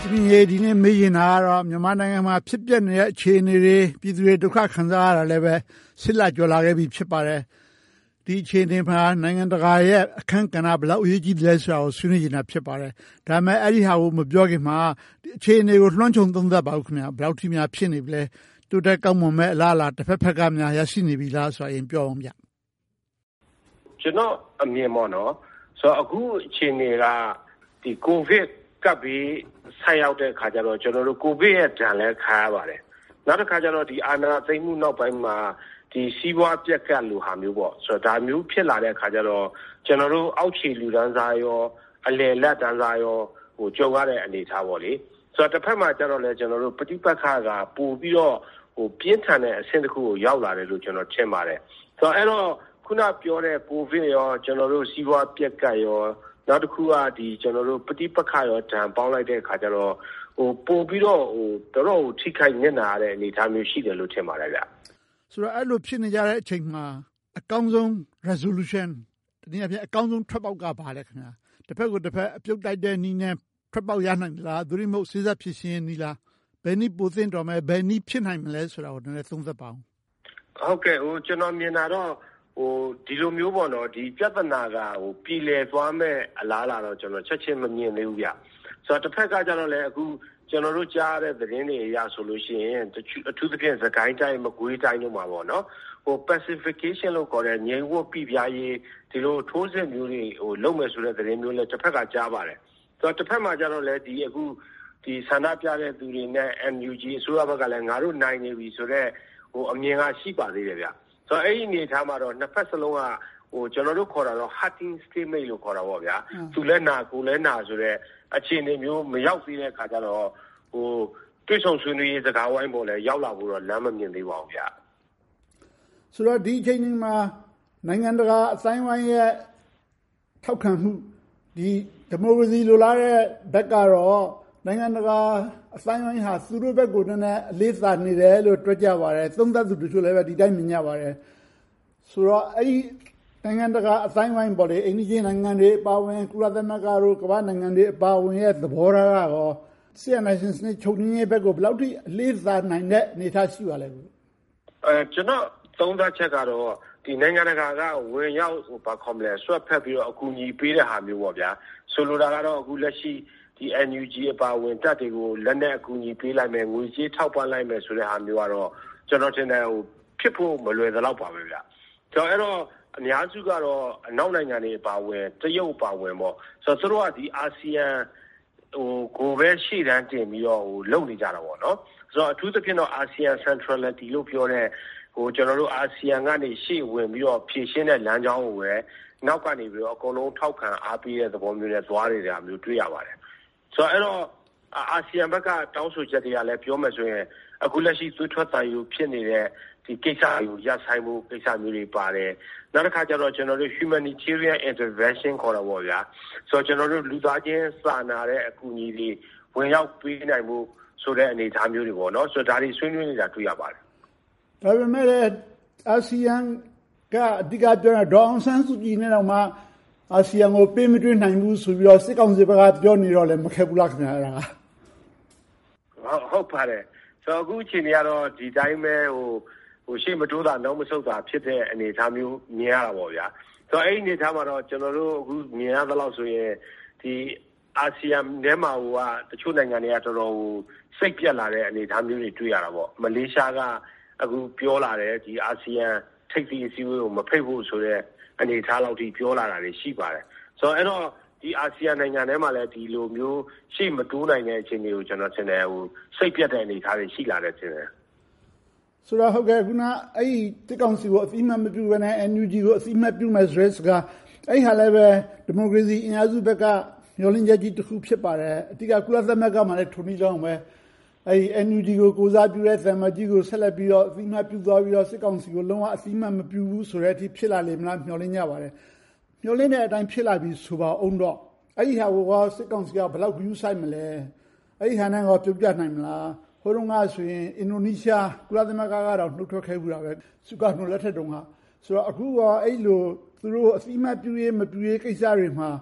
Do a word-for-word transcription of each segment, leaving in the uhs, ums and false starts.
မြင့်ရေးဒီနေ့မေးရင်တာကတော့မြန်မာနိုင်ငံမှာဖြစ်ပျက်နေတဲ့အခြေအနေတွေပြည်သူတွေဒုက္ခခံစားရတာလည်းပဲဆစ်လကျော်လာခဲ့ပြီဖြစ်ပါတယ်။ဒီအခြေအနေမှာနိုင်ငံတကာရဲ့အခန်းကဏ္ဍဘယ်လောက်အရေးကြီးသလဲဆိုတာကိုဆွေးနွေးနေတာဖြစ်ပါတယ်။ဒါပေမဲ့အဲ့ဒီဟာကိုမပြောခင်မှာအခြေအနေကိုလွှမ်းခြုံသုံးသပ်ပါဦးခင်ဗျာ။ဘယ်လောက်ထိများဖြစ်နေပြီလဲ။တိုးတက်ကောင်းမွန်မဲ့အလားအလာတစ်ဖက်ဖက်ကများရရှိနေပြီလားဆိုတာရင်ပြောအောင်ဗျ။ကျွန်တော်အမြင်ပေါ့နော်။ဆိုတော့အခုအခြေအနေကဒီကိုဗစ်ကပ်ပြီးဆက်ရောက်တဲ့ခါကျတော့ကျွန်တော်တို့ကိုဗစ်ရဲ့ဒဏ်လည်းခံရပါတယ်။နောက်တစ်ခါကျတော့ဒီအာဏာသိမ်းမှုနောက်ပိုင်းမှာဒီစီးပွားပြက်ကတ်လိုဟာမျိုးပေါ့ဆိုတော့ဒါမျိုးဖြစ်လာတဲ့ခါကျတော့ကျွန်တော်တို့အောက်ခြေလူတန်းစားရောအလယ်လက်တန်းစားရောဟိုကြုံရတဲ့အနေအထားပေါ့လေဆိုတော့တစ်ဖက်မှာကျတော့လည်းကျွန်တော်တို့ပဋိပက္ခကပို့ပြီးတော့ဟိုပြင်းထန်တဲ့အဆင့်တစ်ခုကိုရောက်လာတယ်လို့ကျွန်တော်ထင်ပါတယ်ဆိုတော့အဲ့တော့ခုနပြောတဲ့ကိုဗစ်ရောကျွန်တော်တို့စီးပွားပြက်ကတ်ရောနောက်တစ်ခုကဒီကျွန်တော်တို့ပဋိပက္ခရောဒဏ်ပေါင်းလိုက်တဲ့အခါကျတော့ဟိုပို့ပြီးတော့ဟိုတော်တော်ထိခိုက်ညစ်နာရတဲ့အနေအထားမျိုးရှိတယ်လို့ထင်ပါတယ်ဗျဆိုတော့အဲ့လိုဖြစ်နေကြတဲ့အချိန်မှာအကောင်းဆုံး resolution တနည်းအားဖြင့်အကောင်းဆုံးထွက်ပေါက်ကဘာလဲခင်ဗျာတစ်ဖက်ကိုတစ်ဖက်အပြုတ်တိုက်တဲ့နည်းနဲ့ထွက်ပေါက်ရနိုင်လားသူရိမဟုတ်စေစပ်ဖြစ်ရှင်နည်းလားဘယ်နည်းပိုသင့်တော်မယ်ဘယ်နည်းဖြစ်နိုင်မလဲဆိုတာကိုနည်းနည်းသုံးသပ်ပါအောင်ဟုတ်ကဲ့ဟိုကျွန်တော်မြင်တာတော့ဟိုဒီလိုမျိုးပေါ့နော်ဒီပြဿနာကဟိုပြည်လည်သွားမဲ့အလားလာတော့ကျွန်တော်ချက်ချင်းမမြင်သေးဘူးဗျဆိုတော့တစ်ဖက်ကကျတော့လည်းအခုကျွန်တော်တို့ကြားတဲ့သတင်းတွေအရဆိုလို့ရှိရင်အထူးသဖြင့်သခိုင်းတိုင်းမကွေးတိုင်းတို့မှာပေါ့နော်ဟို pacification လို့ခေါ်တဲ့ငြိမ်ဝတ်ပြပြရေးဒီလိုထိုးစစ်မျိုးတွေဟိုလုပ်မယ်ဆိုတဲ့သတင်းမျိုးလည်းတစ်ဖက်ကကြားပါတယ်ဆိုတော့တစ်ဖက်မှာကျတော့လည်းဒီအခုဒီဆန္ဒပြတဲ့သူတွေနဲ့ N U G အစိုးရဘက်ကလည်းငါတို့နိုင်နေပြီဆိုတော့ဟိုအမြင်ကရှိပါသေးတယ်ဗျဆိုတော့အဲ့ဒီအနေထားမှာတော့နှစ်ဖက်စလုံးကဟိုကျွန်တော်တို့ခေါ်တာတော့ hurting statement လို့ခေါ်တာပေါ့ဗျာသူလည်းနာကိုလည်းနာဆိုတော့အခြေအနေမျိုးမရောက်သေးတဲ့ခါကျတော့ဟိုတွေ့ဆုံဆွေးနွေးရေးစကားဝိုင်းပေါ်လည်းရောက်လာဖို့တော့လမ်းမမြင်သေးပါဘူးဗျာဆိုတော့ဒီအချိန်မှာနိုင်ငံတကာအတိုင်းဝိုင်းရဲ့ထောက်ခံမှုဒီဒီမိုကရေစီလိုလားတဲ့ဘက်ကတော့နိုင်ငံတကာအတိုင်းဝိုင်းဟာသူတို့ဘက်ကိုနည်းနည်းအလေးစားနေတယ်လို့တွက်ကြပါတယ်သုံးသပ်သူတို့လည်းပဲဒီတိုင်းမြင်ကြပါတယ်ဆိုတော့အဲ့ဒီနိုင်ငံတကာအတိုင်းဝိုင်းပေါ်လေအိန္ဒိယနိုင်ငံတွေအပါအဝင်ကုလသမဂ္ဂတို့ကမ္ဘာနိုင်ငံတွေအပါအဝင်ရဲ့သဘောထားကတော့ဆီယနာရှင်စနစ်ချုပ်ငင်းရေးဘက်ကိုဘယ်လောက်ထိအလေးစားနိုင်တဲ့အနေအထားရှိပါလဲအဲကျွန်တော်သုံးသပ်ချက်ကတော့ဒီနိုင်ငံတကာကဝင်ရောက်ဟိုဘာခေါ်မလဲဆွတ်ဖက်ပြီးတော့အကူအညီပေးတဲ့ဟာမျိုးပေါ့ဗျာဆိုလိုတာကတော့အခုလက်ရှိဒီ N U G အပါဝင်တပ်တွေကိုလက်နက်အကူအညီပေးလိုက်မယ်ငွေကြေးထောက်ပံ့လိုက်မယ်ဆိုတဲ့ဟာမျိုးကတော့ကျွန်တော်ထင်တယ်ဟိုဖြစ်ဖို့မလွယ်သလောက်ပါပဲဗျာကျွန်တော်အဲ့တော့အများစုကတော့အနောက်နိုင်ငံတွေအပါဝင်တရုတ်အပါဝင်ပေါ့ဆိုတော့သူတို့ကဒီအာဆီယံဟိုကိုပဲရှေ့တန်းတင်ပြီးတော့ဟိုလုပ်နေကြတာပေါ့နော်ဆိုတော့အထူးသဖြင့်တော့ အာဆီယံ centrality လို့ပြောတဲ့ဟိုကျွန်တော်တို့အာဆီယံကနေရှေ့ဝင်ပြီးတော့ဖြည့်ရှင်းတဲ့လမ်းကြောင်းကိုပဲနောက်ကနေပြီးတော့အကုန်လုံးထောက်ခံအားပေးတဲ့သဘောမျိုးနဲ့သွားနေတာမျိုးတွေ့ရပါတယ်ဆိုတော့အဲ့တော့အာဆီယံဘက်ကတောင်းဆိုချက်တွေကလည်းပြောမယ်ဆိုရင်အခုလက်ရှိသွေးထွက်တန်ယူဖြစ်နေတဲ့ဒီကိစ္စကိုရပ်ဆိုင်မှုကိစ္စမျိုးတွေပါတယ်နောက်တစ်ခါကျတော့ကျွန်တော်တို့ humanitarian intervention ခေါ်တာပေါ့ဗျာဆိုတော့ကျွန်တော်တို့လူသားချင်းစာနာတဲ့အကူအညီတွေဝင်ရောက်ပေးနိုင်မှုဆိုတဲ့အနေအထားမျိုးတွေပေါ့နော်ဆိုတော့ဒါတွေဆွေးနွေးနေတာတွေ့ရပါတယ်ဒါပေမဲ့အာဆီယံကအဓိကပြောတာဒေါအောင်ဆန်းစုကြည်နဲ့တော့မှအာဆီယံကိုပေးမတွေ့နိုင်ဘူးဆိုပြီးတော့စစ်ကောင်စီဘက်ကပြောနေတော့လည်းမခက်ဘူးလားခင်ဗျာအဲ့ဒါဟုတ်ဟုတ်ပါတယ်ဆိုတော့အခုအချိန်ကြီးကတော့ဒီတိုင်းပဲဟိုဟိုရှေ့မတိုးတာနောက်မဆုတ်တာဖြစ်တဲ့အနေအထားမျိုးမြင်ရတာပေါ့ဗျာဆိုတော့အဲ့ဒီအနေအထားမှာတော့ကျွန်တော်တို့အခုမြင်ရသလောက်ဆိုရင်ဒီအာဆီယံထဲမှာဟိုကတချို့နိုင်ငံတွေကတော်တော်ဟိုစိတ်ပြက်လာတဲ့အနေအထားမျိုးတွေတွေ့ရတာပေါ့မလေးရှားကအခုပြောလာတယ်ဒီအာဆီယံထိပ်သီးအစည်းအဝေးကိုမဖိတ်ဖို့ဆိုတဲ့အနေအထားလောက်ထိပြောလာတာတွေရှိပါတယ်ဆိုတော့အဲ့တော့ဒီအာဆီယံနိုင်ငံထဲမှာလည်းဒီလိုမျိုးရှေ့မတိုးနိုင်တဲ့အခြေအနေကိုကျွန်တော်ထင်တယ်ဟိုစိတ်ပြတ်တဲ့အနေအထားတွေရှိလာတယ်ထင်တယ်ဆိုတော့ဟုတ်ကဲ့ခုနအဲ့ဒီတစ်ကောင်စီကိုအသိမှတ်မပြုဘဲနဲ့ N U G ကိုအသိမှတ်ပြုမယ်ဆိုတဲ့စကားအဲ့ဟာလည်းပဲဒီမိုကရေစီအင်အားစုဘက်ကမျှော်လင့်ချက်ကြီးတစ်ခုဖြစ်ပါတယ်အတိအကကုလသမဂ္ဂမှာလည်းထုံပြီးတော့ပဲအဲ့ဒီ N U G ကိုကိုစားပြုတဲ့သံမကြီးကိုဆက်လက်ပြီးတော့အသိမှတ်ပြုသွားပြီးတော့စစ်ကောင်စီကိုလုံးဝအသိမှတ်မပြုဘူးဆိုတဲ့အထိဖြစ်လာလိမ့်မလားမျှော်လင့်ကြပါတယ်မျှော်လင့်တဲ့အတိုင်းဖြစ်လာပြီဆိုပါအောင်တော့အဲ့ဒီဟာကိုစစ်ကောင်စီကဘယ်လောက် view ဆိုင်မလဲအဲ့ဒီဟာနဲ့တော့ပြုတ်ပြနိုင်မလားဟိုတုန်းကဆိုရင်အင်ဒိုနီးရှားကုလသမဂ္ဂကတော့နှုတ်ထွက်ခဲ့ဘူးတာပဲစုကနှုတ်လက်ထက်တုန်းကဆိုတော့အခုကအဲ့လိုသူတို့အသိမှတ်ပြုရေးမပြုရေးကိစ္စတွေမှာ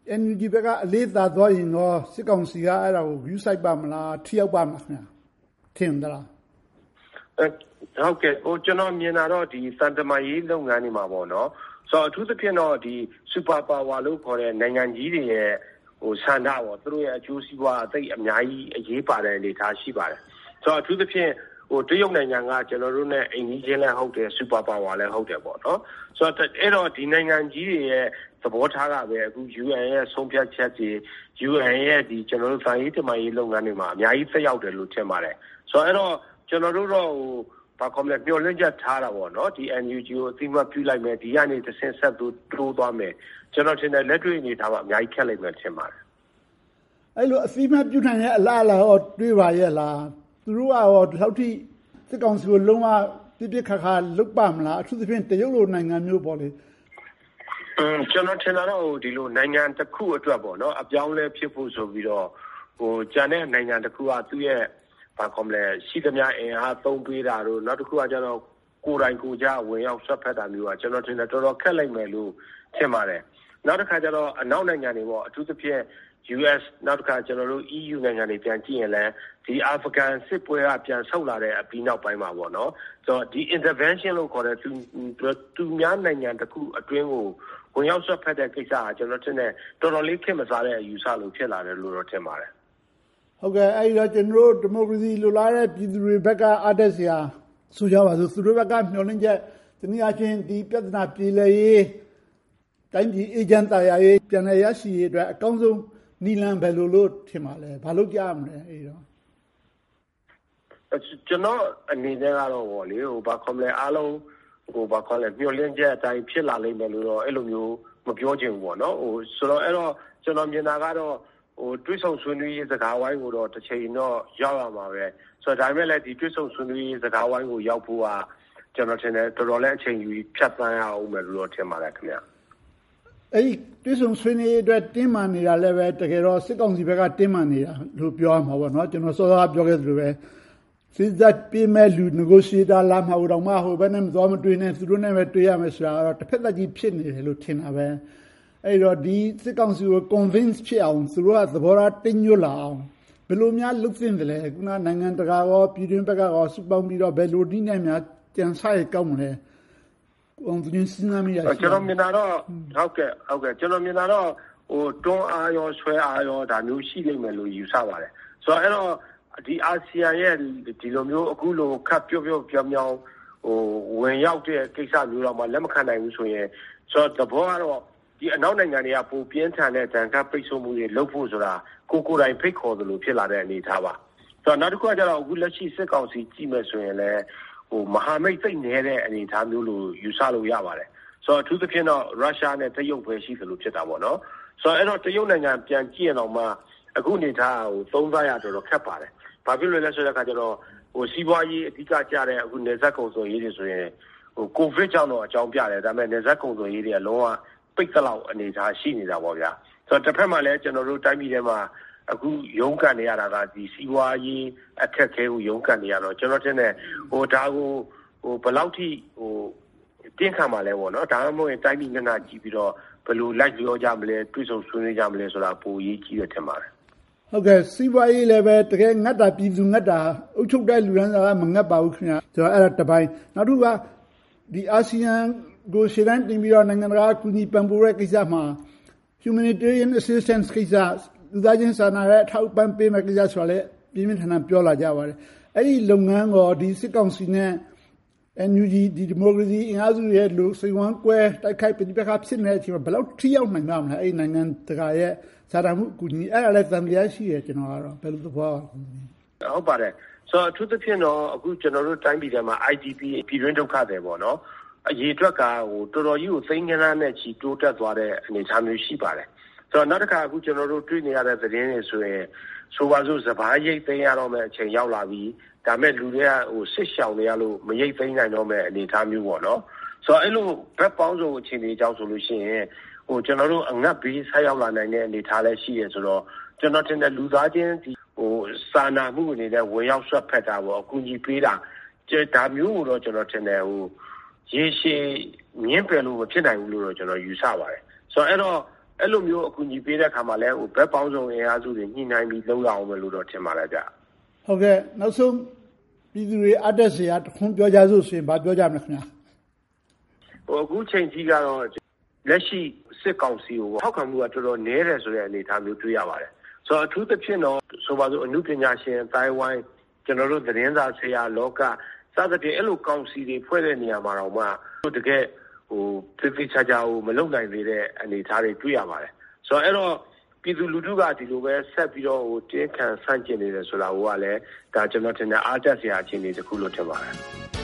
N U G ဘက်ကအလေးသာသွားရင်တော့စစ်ကောင်စီကအဲ့ဒါကို view site ပါမလားထိရောက်ပါမလားခင်ဗျာထင်သလားဟုတ်ကဲ့ဟိုကျွန်တော်မြင်တာတော့ဒီစန်တမာရေးလုပ်ငန်းတွေမှာပေါ့နော်ဆိုတော့အထူးသဖြင့်တော့ဒီ super power လို့ခေါ်တဲ့နိုင်ငံကြီးတွေရဲ့ဟိုဆန္ဒပေါ့သူတို့ရဲ့အကျိုးစီးပွားအသိအများကြီးအရေးပါတဲ့အနေအထားရှိပါတယ်ဆိုတော့အထူးသဖြင့်ဟိုတရုတ်နိုင်ငံကကျွန်တော်တို့နဲ့အိမ်ကြီးချင်းလည်းဟုတ်တယ် super power လည်းဟုတ်တယ်ပေါ့နော်ဆိုတော့အဲ့တော့ဒီနိုင်ငံကြီးတွေရဲ့သဘောထားကပဲအခု U N ရဲ့ဆုံးဖြတ်ချက်တွေ U N ရဲ့ဒီကျွန်တော်တို့ဗန်ရေးတမရေးလုပ်ငန်းတွေမှာအများကြီးဆက်ရောက်တယ်လို့ထင်ပါတယ်ဆိုတော့အဲ့တော့ကျွန်တော်တို့တော့ဟိုဘာကောမလဲမျှော်လင့်ချက်ထားတာပေါ့နော်ဒီ N U G ကိုအသိမှတ်ပြုလိုက်မယ်ဒီကနေတစ်ဆင့်ဆက်တိုးတိုးသွားမယ်ကျွန်တော်ထင်တယ်လက်တွေ့အနေထားမှာအများကြီးခက်လိမ့်မယ်ထင်ပါတယ်အဲ့လိုအသိမှတ်ပြုနိုင်တဲ့အလားအလာတော့တွေးပါရဲ့လားသူတို့ကရောဒီလောက်ထိစစ်ကောင်စီကိုလုံးဝပြစ်ပြစ်ခါခါလုတ်ပါမလားအထူးသဖြင့်တရုတ်လိုနိုင်ငံမျိုးပေါ့လေအင်းကျွန်တော်ထင်တာတော့ဒီလိုနိုင်ငံတစ်ခုအတွက်ပေါ့နော်အပြောင်းလဲဖြစ်ဖို့ဆိုပြီးတော့ဟိုကျန်တဲ့နိုင်ငံတစ်ခုကသူ့ရဲ့ဘာကောမလဲရှိသမျှအင်အားသုံးပေးတာတို့နောက်တစ်ခုကကျတော့ကိုယ်တိုင်ကိုယ်ကြဝင်ရောက်ဆွတ်ဖက်တာမျိုးကကျွန်တော်ထင်တယ်တော်တော်ခက်လိုက်မယ်လို့ထင်ပါတယ်နောက်တစ်ခါကျတော့အနောက်နိုင်ငံတွေပေါ့အထူးသဖြင့် U S နောက်တစ်ခါကျွန်တော်တို့ E U နိုင်ငံတွေပြန်ကြည့်ရင်လည်းဒီအာဖဂန်စစ်ပွဲကပြန်ဆုတ်လာတဲ့အပြီးနောက်ပိုင်းမှာပေါ့နော်ဆိုတော့ဒီ intervention လို့ခေါ်တဲ့သူသူများနိုင်ငံတစ်ခုအတွင်းကိုဝင်ရောက်ဆွတ်ဖက်တဲ့ကိစ္စကကျွန်တော်ထင်တယ်တော်တော်လေးခင်မစားတဲ့အယူဆလို့ဖြစ်လာတယ်လို့တော့ထင်ပါတယ်ဟုတ်ကဲ့အဲ့တော့ကျွန်တော်တို့ဒီမိုကရေစီလိုလားတဲ့ပြည်သူတွေဘက်ကအားတက်စရာဆိုကြပါစို့သူတို့ဘက်ကမျှော်လင့်ချက်တနည်းအားဖြင့်ဒီပြဿနာပြည်လည်ရေးတိုင်းပြည်အေဂျင့်တရားရေးပြန်လည်ရရှိရေးအတွက်အကောင်းဆုံးနီလန်ဘယ်လိုလို့ထင်ပါလဲဘာလို့ကြားမလဲအဲ့တော့ကျွန်တော်အနေနဲ့ကတော့ဗောလေဟိုဘာခေါမလဲအားလုံးဟိုဘာခေါ်လဲမျှော်လင့်ချက်အတိုင်းဖြစ်လာလိမ့်မယ်လို့တော့အဲ့လိုမျိုးမပြောချင်ဘူးဗောနော်ဟိုဆိုတော့အဲ့တော့ကျွန်တော်မြင်တာကတော့ဟိုတွိဆုံဆွေးနွေးရေးစကားဝိုင်းကိုတော့တစ်ချိန်တော့ရောက်ရမှာပဲဆိုတော့ဒါပေမဲ့လည်းဒီတွိဆုံဆွေးနွေးရေးစကားဝိုင်းကိုရောက်ဖို့ကကျွန်တော်ထင်တယ်တော်တော်လေးအချိန်ယူဖြတ်သန်းရအောင်မယ်လို့တော့ထင်ပါတယ်ခင်ဗျာအဲ့ဒီတွိဆုံဆွေးနွေးရေးအတွက်တင်းမာနေတာလည်းပဲတကယ်တော့စစ်ကောင်စီဘက်ကတင်းမာနေတာလို့ပြောရမှာပေါ့နော်ကျွန်တော်စောစောကပြောခဲ့သလိုပဲစစ်တပ်ပြည်မဲ့လူ negotiator လာမှာတော့မဟုတ်ဘဲနဲ့မသွားမတွေ့နဲ့သူတို့နဲ့ပဲတွေ့ရမယ်ဆိုတာကတော့တစ်ဖက်သက်ကြီးဖြစ်နေတယ်လို့ထင်တာပဲအဲ့တော့ဒီစစ်ကောင်စီကို convince ဖြစ်အောင်သူတို့ကသဘောထားတင်းညွတ်လာအောင်ဘယ်လိုများလုပ်သင့်တယ်လဲခုနနိုင်ငံတကာရောပြည်တွင်းဘက်ကရောစုပေါင်းပြီးတော့ဘယ်လိုနည်းနဲ့များကြံစားရကောင်းမလဲအောင်သူစဉ်းစားမိရရှိကျွန်တော်မြင်တာတော့ဟုတ်ကဲ့ဟုတ်ကဲ့ကျွန်တော်မြင်တာတော့ဟိုတွန်းအားရောဆွဲအားရောဒါမျိုးရှိလိမ့်မယ်လို့ယူဆပါတယ်ဆိုတော့အဲ့တော့ဒီအာဆီယံရဲ့ဒီလိုမျိုးအခုလိုခပ်ပြုတ်ပြုတ်ပြောင်းပြောင်းဟိုဝင်ရောက်တဲ့ကိစ္စမျိုးတော့မှလက်မခံနိုင်ဘူးဆိုရင်ဆိုတော့သဘောကတော့ဒီအနောက်နိုင်ငံတွေကပုံပြင်းထန်တဲ့တန်ခါပိတ်ဆို့မှုတွေလုပ်ဖို့ဆိုတာကိုကိုယ်တိုင်ဖိတ်ခေါ်သလိုဖြစ်လာတဲ့အနေအထားပါဆိုတော့နောက်တစ်ခုကကျတော့အခုလက်ရှိစစ်ကောင်စီကြည့်မယ်ဆိုရင်လည်းဟိုမဟာမိတ်သိနေတဲ့အနေအထားမျိုးလို့ယူဆလို့ရပါတယ်ဆိုတော့အထူးသဖြင့်တော့ရုရှားနဲ့တရုတ်ပဲရှိသလိုဖြစ်တာပေါ့နော်ဆိုတော့အဲ့တော့တရုတ်နိုင်ငံပြန်ကြည့်ရင်တော့မှအခုအနေထားဟိုသုံးသပ်ရတော့ခက်ပါတယ်ဘာဖြစ်လို့လဲဆိုတဲ့အခါကျတော့ဟိုစီးပွားရေးအဓိကကျတဲ့အခုနေဆက်ကုန်စုံရေးတွေဆိုရင်ဟိုကိုဗစ်ကြောင့်တော့အကြောင်းပြတယ်ဒါပေမဲ့နေဆက်ကုန်စုံရေးတွေကလုံးဝပိတ်သလောက်အနေထားရှိနေတာပေါ့ဗျာဆိုတော့တစ်ဖက်မှာလည်းကျွန်တော်တို့တိုင်းပြည်ထဲမှာအခုရုန်းကန်နေရတာကဒီစီးပွားရေးအခက်အခဲကိုရုန်းကန်နေရတော့ကျွန်တော်ထင်တယ်ဟိုဒါကိုဟိုဘယ်လောက်ထိဟိုတင်းခံမှာလဲပေါ့နော်ဒါမှမဟုတ်ရင်တိုင်းပြည်မျက်နှာကြည့်ပြီးတော့ဘယ်လိုလိုက်လျောကြမလဲတွေးဆုံဆွေးနွေးကြမလဲဆိုတာပိုရေးကြည့်ရထင်ပါတယ်ဟုတ်ကဲ့စီးပွားရေးလည်းပဲတကယ်ငတ်တာပြည်သူငတ်တာအုပ်ချုပ်တဲ့လူရန်စာကမငတ်ပါဘူးခင်ဗျာဆိုတော့အဲ့ဒါတစ်ပိုင်းနောက်တစ်ခုကဒီအာဆီယံကိုရှေ့တန်းတင်ပြီးတော့နိုင်ငံတကာအကူအညီပံ့ပိုးတဲ့ကိစ္စမှာ humanitarian assistance ကိစ္စလူသားချင်းစာနာတဲ့အထောက်အပံ့ပေးမဲ့ကိစ္စဆိုတာလည်းပြင်းပြင်းထန်ထန်ပြောလာကြပါတယ်အဲ့ဒီလုပ်ငန်းကိုဒီစစ်ကောင်စီနဲ့ N U G ဒီဒီမိုကရေစီအင်အားစုရဲ့လူစိန်ဝမ်းကွဲတိုက်ခိုက်ပြည်ပခါဖြစ်နေတဲ့အချိန်မှာဘယ်လောက်ထိရောက်နိုင်မှာမလဲအဲ့ဒီနိုင်ငံတကာရဲ့စာနာမှုအကူအညီအဲ့ဒါလည်းသံတရားရှိရကျွန်တော်ကတော့ဘယ်လိုသဘောဟုတ်ပါတယ်ဆိုတော့အထူးသဖြင့်တော့အခုကျွန်တော်တို့တိုင်းပြည်ထဲမှာ I D P ပြည်တွင်းဒုက္ခတွေပေါ့နော်အရေးအတွက်ကဟိုတော်တော်ကြီးကိုသိန်းကနန်းနဲ့ချီတိုးတက်သွားတဲ့အနေအထားမျိုးရှိပါတယ်ဆိုတော့နောက်တစ်ခါအခုကျွန်တော်တို့တွေ့နေရတဲ့သတင်းတွေဆိုရင်ဆိုပါစို့စဘာရိတ်သိမ်းရတော့မယ့်အချိန်ရောက်လာပြီဒါမဲ့လူတွေကဟိုစစ်ရှောင်နေရလို့မရိတ်သိမ်းနိုင်တော့မယ့်အနေအထားမျိုးပေါ့နော်ဆိုတော့အဲ့လိုဘက်ပေါင်းစုံအခြေအနေကြောင့်ဆိုလို့ရှိရင်ဟိုကျွန်တော်တို့အငတ်ဘေးဆက်ရောက်လာနိုင်တဲ့အနေအထားလည်းရှိရဆိုတော့ကျွန်တော်တင်တဲ့လူသားချင်းဒီဟိုစာနာမှုအနေနဲ့ဝင်ရောက်ဆွတ်ဖက်တာပေါ့အကူအညီပေးတာဒါမျိုးကိုတော့ကျွန်တော်တင်တယ်ဟိုရေရှည်မြင့်ပယ်လို့မဖြစ်နိုင်ဘူးလို့တော့ကျွန်တော်ယူဆပါတယ်ဆိုတော့အဲ့တော့အဲ့လိုမျိုးအကူအညီပေးတဲ့အခါမှာလည်းဟိုဘက်ပေါင်းစုံအင်အားစုတွေညှိနှိုင်းပြီးလုပ်ရအောင်မယ်လို့တော့ထင်ပါတယ်ဗျဟုတ်ကဲ့နောက်ဆုံးပြည်သူတွေအတက်စရာတခွန်းပြောကြစို့ဆိုရင်ဗာပြောကြမလဲခင်ဗျာဟိုအခုချိန်ကြီးကတော့လက်ရှိစစ်ကောင်စီကိုထောက်ခံမှုကတော်တော်နည်းတယ်ဆိုတဲ့အနေအထားမျိုးတွေ့ရပါတယ်ဆိုတော့အထူးသဖြင့်တော့ဆိုပါစို့အမှုပညာရှင်တိုင်ဝမ်ကျွန်တော်တို့သတင်းစာဆရာလောကစသဖြင့်အဲ့လိုကောင်စီတွေဖွဲ့တဲ့နေရာမှာတော့မှတကယ်ဟိုဖိဖိချာချာဟိုမလုံနိုင်သေးတဲ့အနေအထားတွေတွေ့ရပါတယ်ဆိုတော့အဲ့တော့ပြည်သူလူထုကဒီလိုပဲဆက်ပြီးတော့ဟိုတင်းခံဆန့်ကျင်နေတယ်ဆိုတာကလည်းဒါကျွန်တော်ထင်တယ်အားတက်စရာအခြေအနေတစ်ခုလို့ထင်ပါတယ်